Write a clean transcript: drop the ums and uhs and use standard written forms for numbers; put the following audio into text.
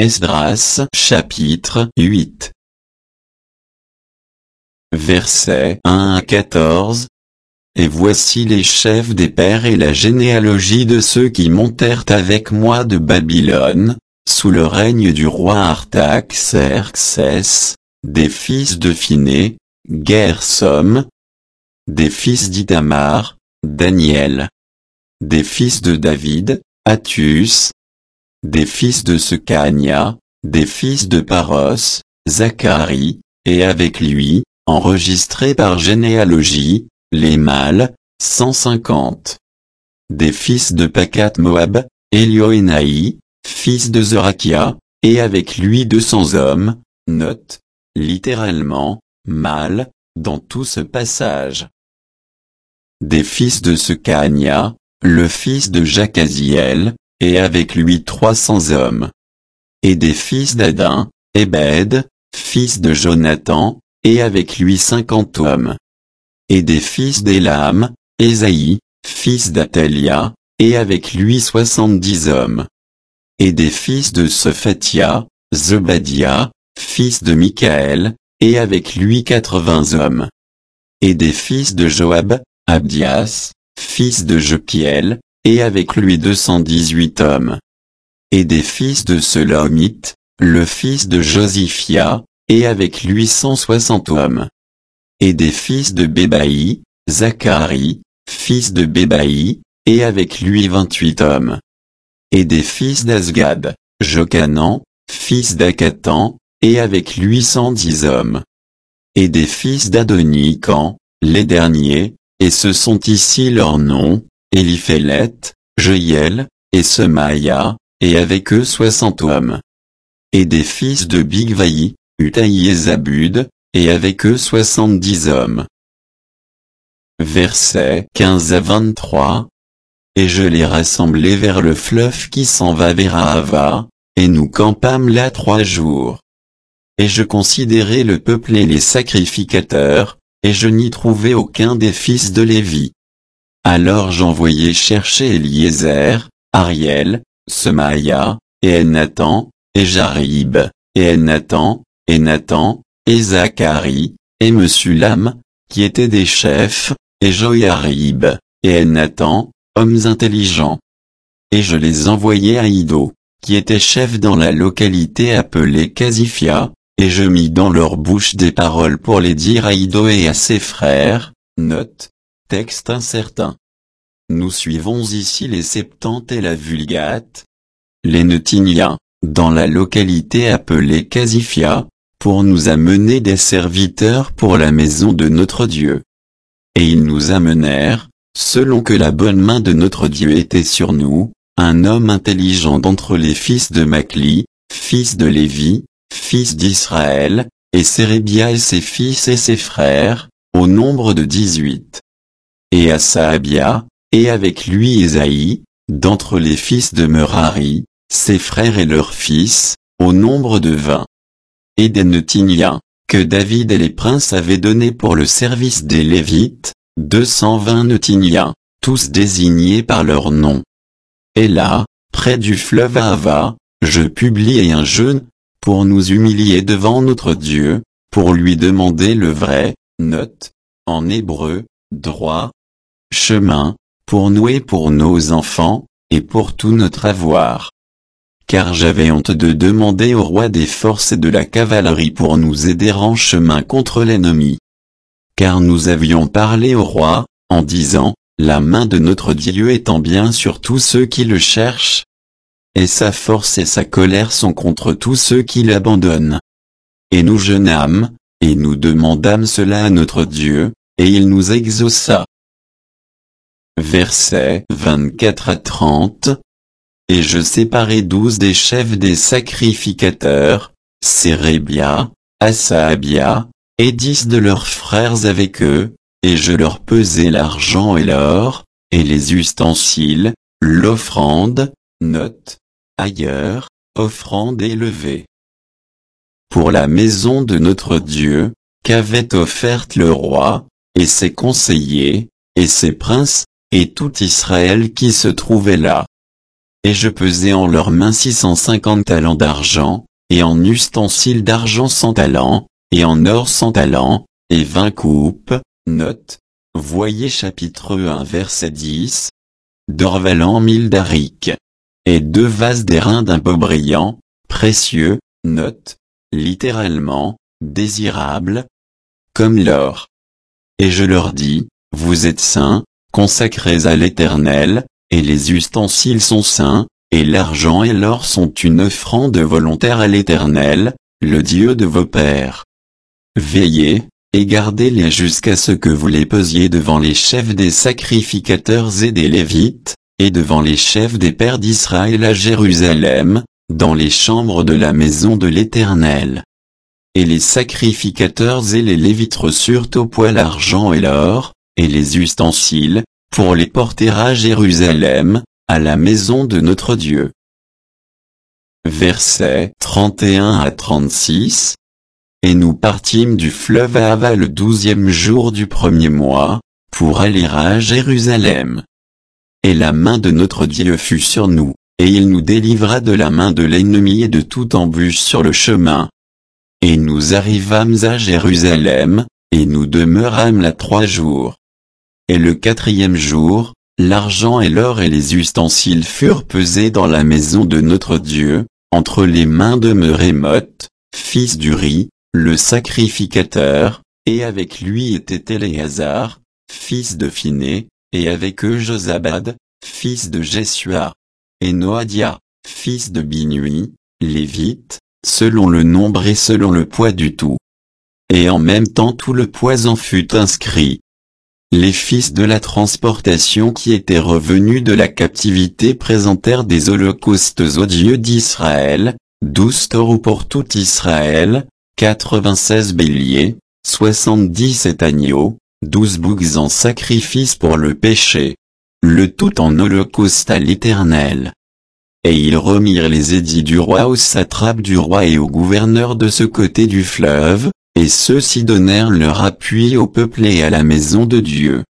Esdras chapitre 8. Versets 1 à 14. Et voici les chefs des pères et la généalogie de ceux qui montèrent avec moi de Babylone, sous le règne du roi Artaxerxès, des fils de Phiné, Gersom, des fils d'Ithamar, Daniel, des fils de David, Hattus, des fils de Sekania, des fils de Paros, Zacharie, et avec lui, enregistrés par généalogie, les mâles, 150. Des fils de Pakat Moab, Elioénaï, fils de Zorakia, et avec lui 200 hommes, note, littéralement, mâles, dans tout ce passage. Des fils de Sekania, le fils de Jacaziel, et avec lui 300 hommes. Et des fils d'Adin, Ebed, fils de Jonathan, et avec lui 50 hommes. Et des fils d'Élam, Ésaïe, fils d'Athalia, et avec lui 70 hommes. Et des fils de Sophatia, Zobadia, fils de Michaël, et avec lui 80 hommes. Et des fils de Joab, Abdias, fils de Jekiel, et avec lui 218 hommes. Et des fils de Selomite, le fils de Josiphia, et avec lui 160 hommes. Et des fils de Bébaï, Zacharie, fils de Bébaï, et avec lui 28 hommes. Et des fils d'Azgad, Jochanan, fils d'Akatan, et avec lui 110 hommes. Et des fils d'Adonican, les derniers, et ce sont ici leurs noms, Éliphélet, Jeiel, et Semaïa, et avec eux 60 hommes. Et des fils de Bigvaï, Utaï et Zabud, et avec eux 70 hommes. Versets 15 à 23. Et je les rassemblai vers le fleuve qui s'en va vers Ahava, et nous campâmes là 3 jours. Et je considérai le peuple et les sacrificateurs, et je n'y trouvai aucun des fils de Lévi. Alors j'envoyai chercher Eliezer, Ariel, Semaïa, et Nathan, et Jarib, et Nathan, et Zacharie, et Mesullam, qui étaient des chefs, et Joiarib, et Nathan, hommes intelligents. Et je les envoyai à Iddo, qui était chef dans la localité appelée Casifia, et je mis dans leur bouche des paroles pour les dire à Iddo et à ses frères, note, texte incertain. Nous suivons ici les Septante et la Vulgate, les Netiniens, dans la localité appelée Casifia, pour nous amener des serviteurs pour la maison de notre Dieu. Et ils nous amenèrent, selon que la bonne main de notre Dieu était sur nous, un homme intelligent d'entre les fils de Makli, fils de Lévi, fils d'Israël, et Sérébia et ses fils et ses frères, au nombre de 18. Et Asaabia, et avec lui Ésaïe, d'entre les fils de Merari, ses frères et leurs fils, au nombre de 20. Et des Netiniens, que David et les princes avaient donnés pour le service des Lévites, 220 Netiniens, tous désignés par leur nom. Et là, près du fleuve Ahava, je publiai un jeûne, pour nous humilier devant notre Dieu, pour lui demander le vrai, note, en hébreu, droit, chemin, pour nous et pour nos enfants, et pour tout notre avoir. Car j'avais honte de demander au roi des forces et de la cavalerie pour nous aider en chemin contre l'ennemi. Car nous avions parlé au roi, en disant, la main de notre Dieu étant bien sur tous ceux qui le cherchent, et sa force et sa colère sont contre tous ceux qui l'abandonnent. Et nous jeûnâmes, et nous demandâmes cela à notre Dieu, et il nous exauça. Versets 24 à 30. Et je séparai 12 des chefs des sacrificateurs, Sérébia, Asaabia, et 10 de leurs frères avec eux, et je leur pesai l'argent et l'or, et les ustensiles, l'offrande, note, ailleurs, offrande élevée. Pour la maison de notre Dieu, qu'avait offerte le roi, et ses conseillers, et ses princes, et tout Israël qui se trouvait là. Et je pesai en leurs mains 650 talents d'argent, et en ustensiles d'argent 100 talents, et en or 100 talents, et 20 coupes, note, voyez chapitre 1 verset 10, d'or valant 1000 darics, et 2 vases d'airain d'un beau brillant, précieux, note, littéralement, désirable, comme l'or. Et je leur dis, vous êtes saints, consacrés à l'Éternel, et les ustensiles sont saints, et l'argent et l'or sont une offrande volontaire à l'Éternel, le Dieu de vos pères. Veillez, et gardez-les jusqu'à ce que vous les pesiez devant les chefs des sacrificateurs et des Lévites, et devant les chefs des pères d'Israël à Jérusalem, dans les chambres de la maison de l'Éternel. Et les sacrificateurs et les Lévites reçurent au poids l'argent et l'or, et les ustensiles, pour les porter à Jérusalem, à la maison de notre Dieu. Versets 31 à 36. Et nous partîmes du fleuve Ahava le 12e jour du premier mois, pour aller à Jérusalem. Et la main de notre Dieu fut sur nous, et il nous délivra de la main de l'ennemi et de toute embûche sur le chemin. Et nous arrivâmes à Jérusalem, et nous demeurâmes là 3 jours. Et le 4e jour, l'argent et l'or et les ustensiles furent pesés dans la maison de notre Dieu, entre les mains de Mérémoth, fils d'Uri, le sacrificateur, et avec lui était Éléazar, fils de Phiné, et avec eux Josabad, fils de Jeshua, et Noadia, fils de Binui, Lévite, selon le nombre et selon le poids du tout. Et en même temps tout le poids en fut inscrit. Les fils de la transportation qui étaient revenus de la captivité présentèrent des holocaustes au Dieu d'Israël, 12 taureaux pour tout Israël, 96 béliers, 77 agneaux, 12 boucs en sacrifice pour le péché. Le tout en holocauste à l'Éternel. Et ils remirent les édits du roi aux satrapes du roi et aux gouverneurs de ce côté du fleuve, et ceux-ci donnèrent leur appui au peuple et à la maison de Dieu.